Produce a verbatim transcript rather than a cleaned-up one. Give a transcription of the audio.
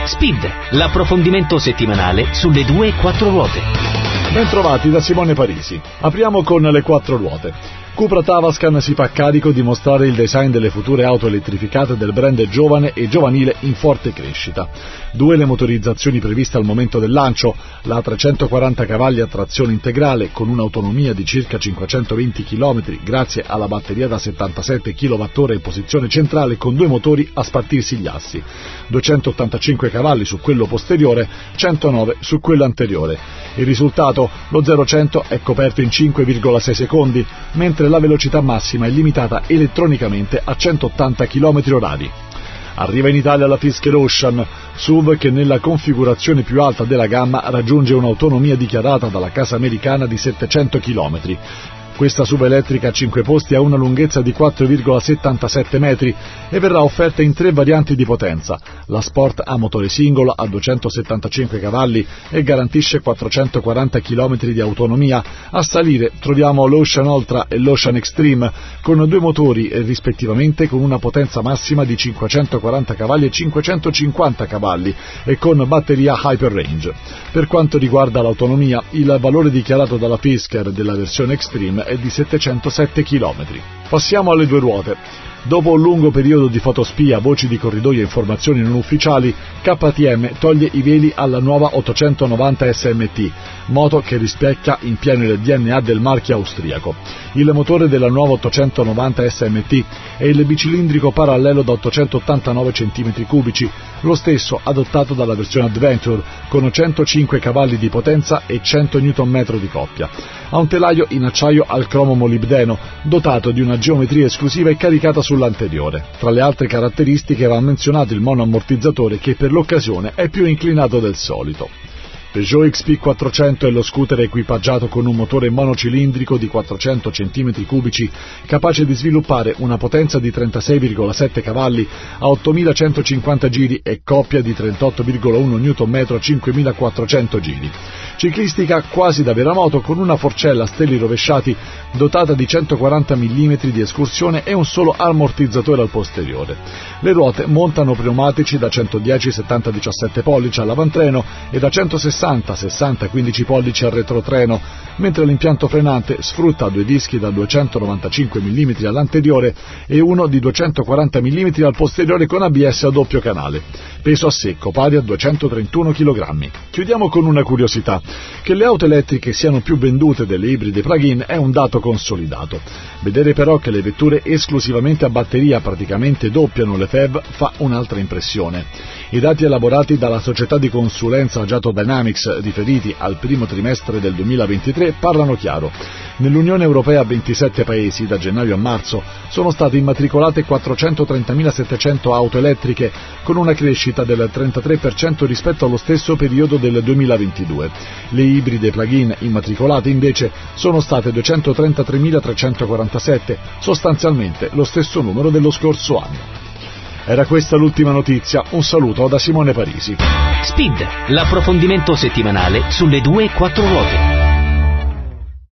Speed, l'approfondimento settimanale sulle due e quattro ruote. Bentrovati da Simone Parisi. Apriamo con le quattro ruote. Cupra Tavascan si fa carico di mostrare il design delle future auto elettrificate del brand giovane e giovanile in forte crescita. Due le motorizzazioni previste al momento del lancio, la trecentoquaranta cavalli a trazione integrale con un'autonomia di circa cinquecentoventi chilometri grazie alla batteria da settantasette chilowattora in posizione centrale con due motori a spartirsi gli assi, duecentottantacinque cavalli su quello posteriore, centonove su quello anteriore. Il risultato, lo zero a cento è coperto in cinque virgola sei secondi, mentre la velocità massima è limitata elettronicamente a centottanta chilometri orari. Arriva in Italia la Fisker Ocean, S U V che nella configurazione più alta della gamma raggiunge un'autonomia dichiarata dalla casa americana di settecento chilometri. Questa S U V elettrica a cinque posti ha una lunghezza di quattro virgola settantasette metri e verrà offerta in tre varianti di potenza. La Sport ha motore singolo a duecentosettantacinque cavalli e garantisce quattrocentoquaranta chilometri di autonomia. A salire troviamo l'Ocean Ultra e l'Ocean Extreme con due motori rispettivamente con una potenza massima di cinquecentoquaranta cavalli e cinquecentocinquanta cavalli e con batteria Hyper Range. Per quanto riguarda l'autonomia, il valore dichiarato dalla Fisker della versione Extreme è di settecentosette chilometri. Passiamo alle due ruote. Dopo un lungo periodo di fotospia, voci di corridoio e informazioni non ufficiali, K T M toglie i veli alla nuova ottocentonovanta S M T, moto che rispecchia in pieno il D N A del marchio austriaco. Il motore della nuova ottocentonovanta S M T è il bicilindrico parallelo da ottocentottantanove centimetri cubici, lo stesso adottato dalla versione Adventure, con centocinque cavalli di potenza e cento newton metri di coppia. Ha un telaio in acciaio al cromo molibdeno, dotato di una geometria esclusiva e caricata sull'anteriore. Tra le altre caratteristiche va menzionato il monoammortizzatore che per l'occasione è più inclinato del solito. Peugeot X P quattrocento è lo scooter equipaggiato con un motore monocilindrico di quattrocento centimetri cubici capace di sviluppare una potenza di trentasei virgola sette cavalli a ottomilacentocinquanta giri e coppia di trentotto virgola uno newton metri a cinquemilaquattrocento giri. Ciclistica quasi da vera moto con una forcella a steli rovesciati dotata di centoquaranta millimetri di escursione e un solo ammortizzatore al posteriore. Le ruote montano pneumatici da centodieci settanta diciassette pollici all'avantreno e da centosessanta sessanta quindici pollici al retrotreno, mentre l'impianto frenante sfrutta due dischi da duecentonovantacinque millimetri all'anteriore e uno di duecentoquaranta millimetri al posteriore con A B S a doppio canale. Peso a secco pari a duecentotrentuno chilogrammi. Chiudiamo con una curiosità. Che le auto elettriche siano più vendute delle ibride plug-in è un dato consolidato. Vedere però che le vetture esclusivamente a batteria praticamente doppiano le F E V fa un'altra impressione. I dati elaborati dalla società di consulenza Jato Dynamics riferiti al primo trimestre del duemilaventitré parlano chiaro. Nell'Unione Europea ventisette paesi, da gennaio a marzo, sono state immatricolate quattrocentotrentamila settecento auto elettriche, con una crescita del trentatré per cento rispetto allo stesso periodo del duemilaventidue. Le ibride plug-in immatricolate invece sono state duecentotrentatremilatrecentoquarantasette, sostanzialmente lo stesso numero dello scorso anno. Era questa l'ultima notizia, un saluto da Simone Parisi. Speed, l'approfondimento settimanale sulle due e quattro ruote.